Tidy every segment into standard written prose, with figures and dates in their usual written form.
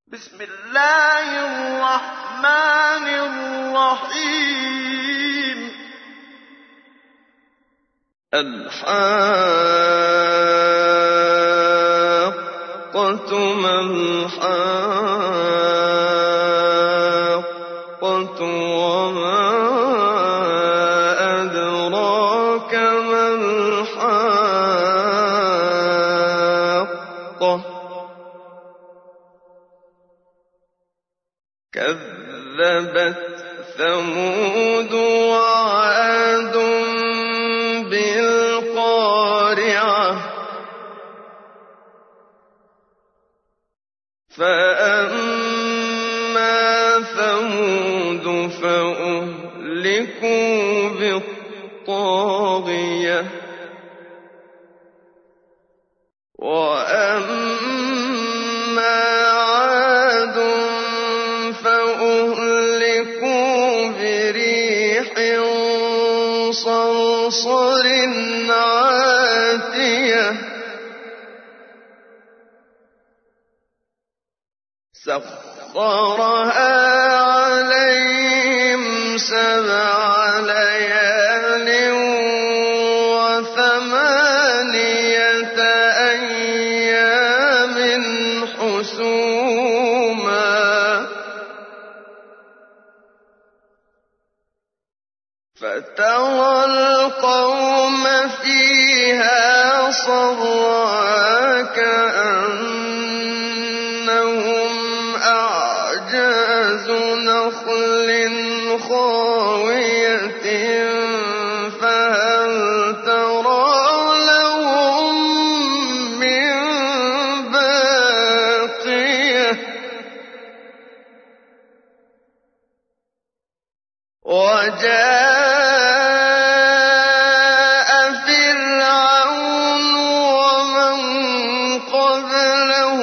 بسم الله الرحمن الرحيم. الحاقة ما الحاقة وما أدراك ما الحاقة كذبت ثمود وعاد بالقارعة فأما ثمود فأهلكوا بالطاغية وأما عاد فأهلكوا بريح صرصر عاتية سخرها عليهم 7 ليال و8 أيام حسوما فترى القوم فيها صرعى كأنهم أعجاز نخل خاوية فهل ترى لهم من باقية وجاء فرعون ومن قبله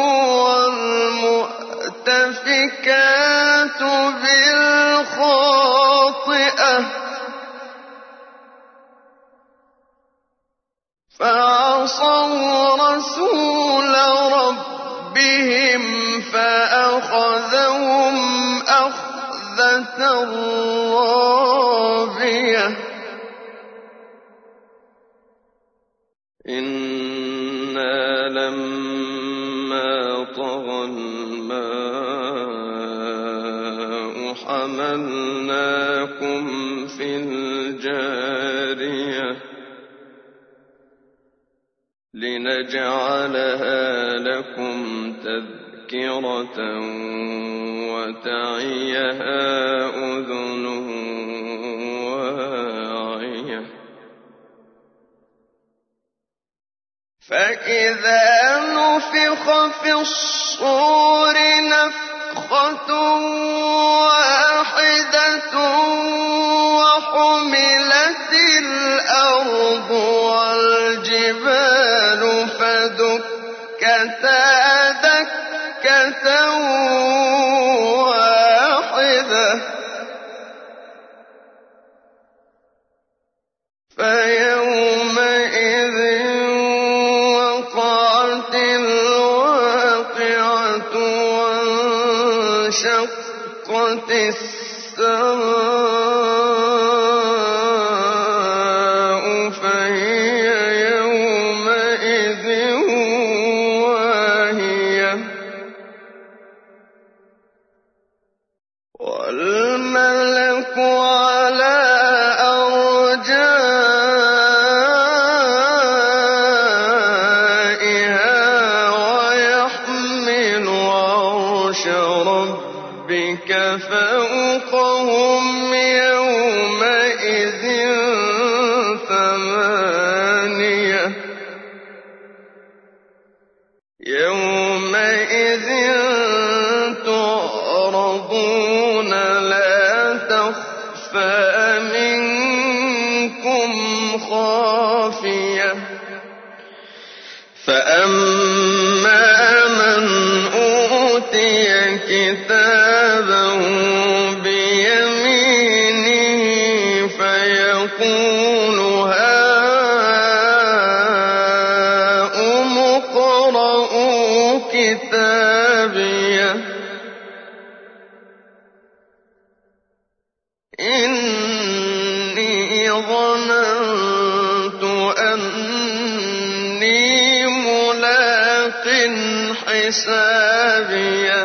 والمؤتفكات بالخاطئة فعصوا رسول ربهم فأخذهم أخذة رابية إنا لما طغى الماء حملناكم في الجارية لنجعلها لكم تذكرة وتعيها أذن واعية فإذا نفخ في الصور نفخة واحدة وحملت الأرض والجبال فدكتا دكة واحدة فيومئذ وقعت الواقعة وانشقت السماء فهي يومئذ واهية والملك على أرجائها ويحمل عرش ربك فوقهم يومئذ 8 يومئذ تعرضون لا تخفى منكم خافية فأما من أوتي كتابه بيمينه فيقول هاؤم اقرءوا كتابيه إني ظننت أني ملاق حسابيه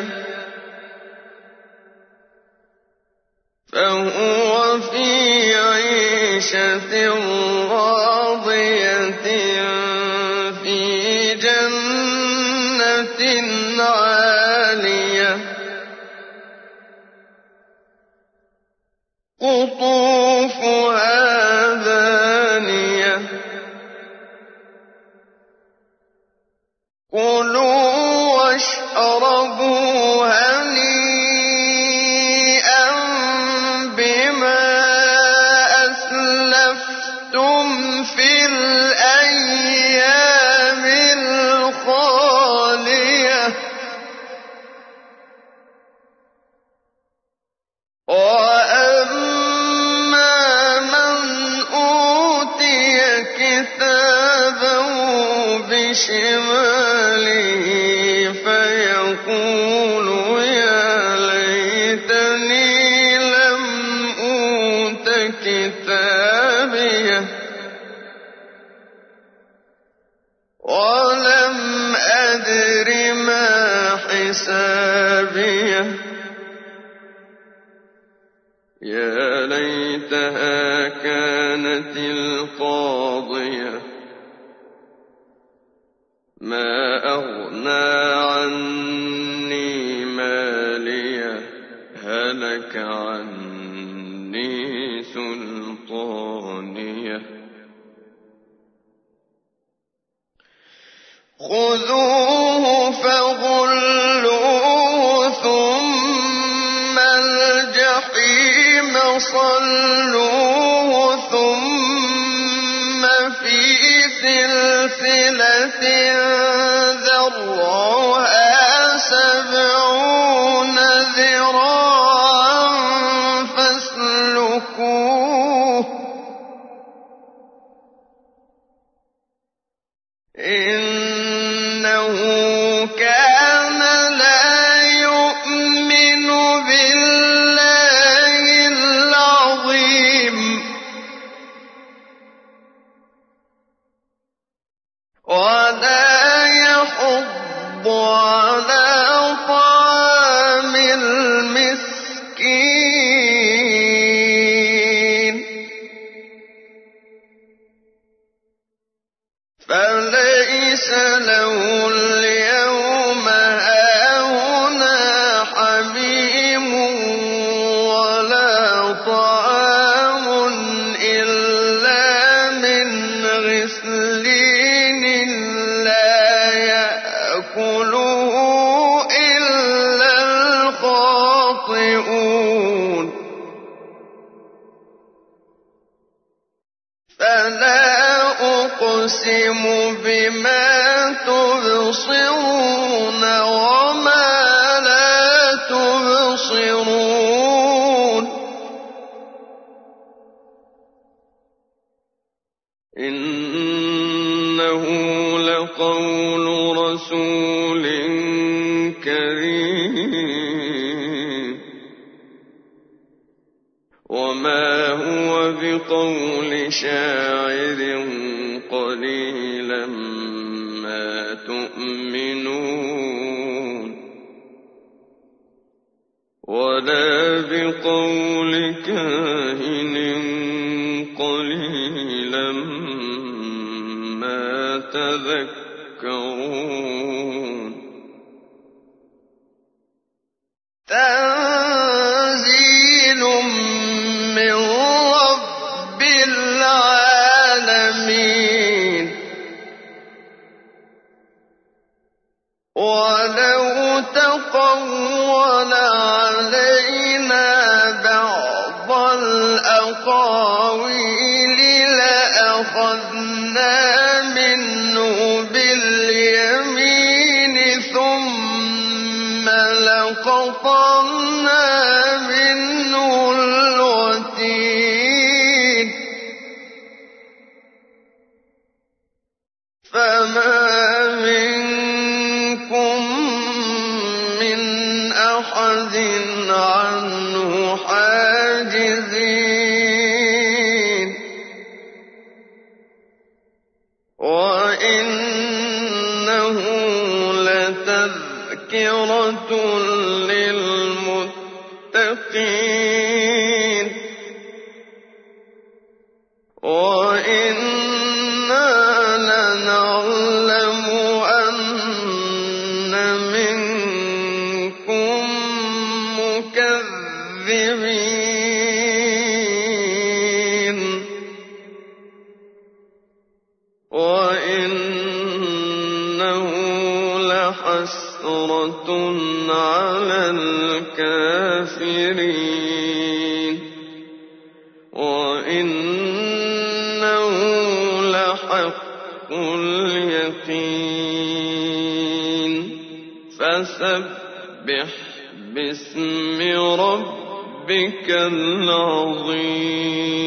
فهو في عيشة راضية في جنة عالية قطوفها دانية كلوا واشربوا هنيئا بما أسلفتم في الأيام الخالية وأما من أوتي كتابه بشماله فيقول يا ليتني لم أوت كتابيه ولم أدر ما حسابيه يا ليتها كانت القاضية ما أغنى عني ماليه هلك عني سلطانيه خذوه فغلوه ثم الجحيم صلوه ثم في سلسلة ذرعها 70 ذراعا فاسلكوه إنه كان لا يؤمن بالله العظيم ولا يحض على طعام المسكين فليس له اليوم هاهنا حميم ولا طعام إلا من غسلين لا يأكله إلا الخاطئون فلا أقسم بما تبصرون وما لا تبصرون إنه لقول رسول كريم وما هو بقول شاعر قليلا ما تؤمنون ولا بقول كاهن قليلا ما تذكرون تنزيل من رب العالمين ولو تقول علينا بعض الأقاويل لأخذنا منه باليمين ثم لقطعنا منه الوتين فما منكم أحد عنه حاجزين وإنه لتذكرة للمتقين وإنا لنعلم أن منكم مكذبين وإنه لحسرة على الكافرين وإنه لحق اليقين فسبح باسم ربك العظيم